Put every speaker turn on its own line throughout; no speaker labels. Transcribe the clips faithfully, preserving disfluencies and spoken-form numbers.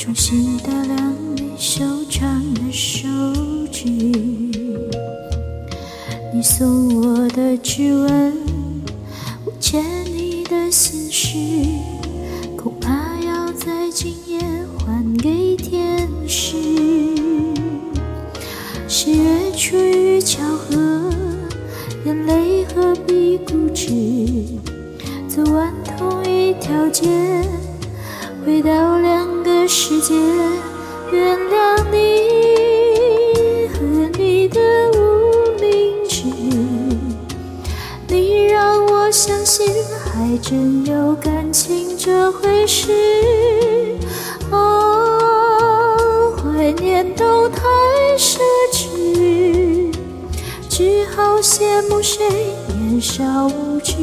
重新打量你修长的手指，你送我的指纹，我牵你的心事，恐怕要在今夜还给天使。十月初遇巧合，眼泪何必固执，走完同一条街，回到两个世界。原谅你和你的无名指，你让我相信还真有感情这回事。哦，怀念都太奢侈，只好羡慕谁年少无知。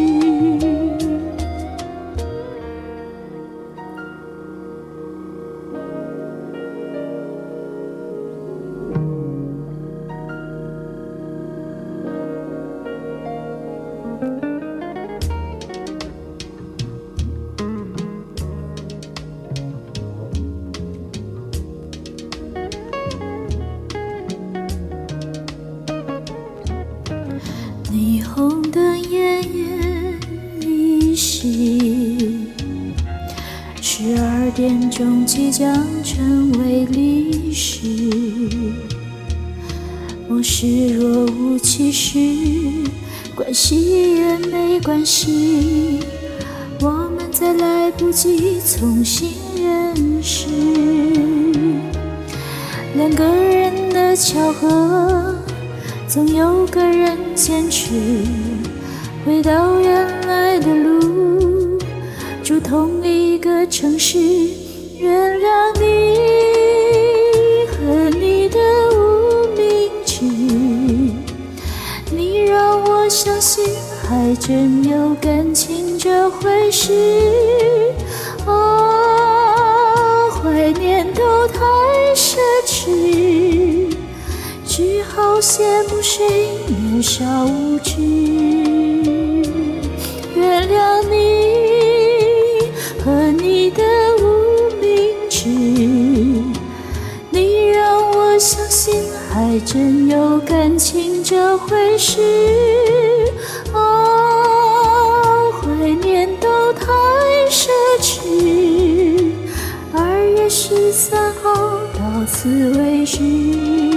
霓虹灯奄奄一息，十二点钟即将成为历史。往事若无其事，关系也没关系，我们再来不及重新认识。两个人的巧合，总有个人坚持，回到原来的路，住同一个城市。原谅你和你的无名指，你让我相信还真有感情这回事。哦，怀念都太奢侈，只好羡慕谁年少无知。原谅你和你的无名指，你让我相信还真有感情这回事。哦，怀念都太奢侈，二月十三号到此为止。